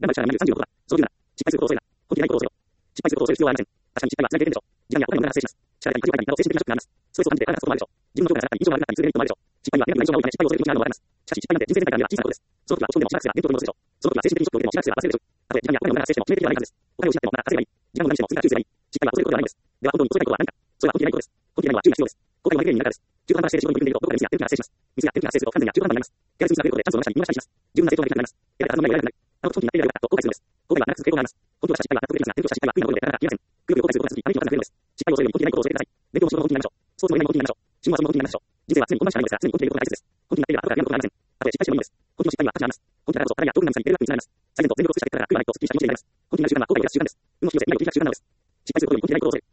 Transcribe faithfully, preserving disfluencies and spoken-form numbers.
頑張る力がさんじゅうろくは、そのじゅうなな、失敗することを恐れるな。本気でないことを恐れろ。失敗することを恐れる必要はありません。確かに失敗はつらい経験でしょう。時間やお金の無駄が発生します。社会的に過剰になど精神的なショックがあります。ストレスを感じて体が立つこともあるでしょう。自分の評価が下がったり、印象が悪くなったりするメリットもあるでしょう。失敗には明らかな印象が多いため失敗を恐れる気持ちがあるのもわかります。しかし失敗なんて人生全体から見れば小さなことです。その時は落ち込んでもしばらくすら勉強を取り戻すでしょう。その時は精神的にショックを受けてもしばらくすら忘れるでしょう。たとえ時間やお金の無駄が発生しても致命的ではないはずです。お金を失ってもまだ稼げばいい。時間を無駄にしても次からチューすればいい。失敗は恐れることではないのです。では本当に恐れないことは何か。それは本気でないことです。本気でないのは注意が必要です。後悔はマイグレーンになるからです。中途半端な姿勢で仕事に取り組んでいるとどこかでミスが出る気が発生します。ミスが出る気が発生すると完全には中途半端になります。やる気につなげることでチャンスを逃したり見逃したりします。十分な成長ができなくなります。やられたはずの前が得られなくなる。あの時本気になっていればよかったと後悔するのです。後悔はなく続く傾向があります。本当はした失敗は納得できますが、勉強した失敗は悔いのことでなかなか言いません。くよくよ後悔することが続き、あまりにも数が増えるのです。失敗を恐れるより本気でないことを恐れてください。勉強も仕事も本気になりましょう。スポーツも恋愛も本気になりましょう。趣味も遊びも本気になりましょう。人生は常にこんなしかないのですが、常に本気でいることが大切です。本気になっていれば後からやることがありません。たとえ失敗してもいいのです。本気の失敗には価値があります。本気だからこそ体や道具などにレベルアップにつながります。最善と全力を尽くした結果から悔いはないとすっきりした気持ちになります。本気になる習慣は後悔を出す習慣です。運の引き寄せ、ないを切り開く習慣なのです。失敗することより本気でないことを恐れる。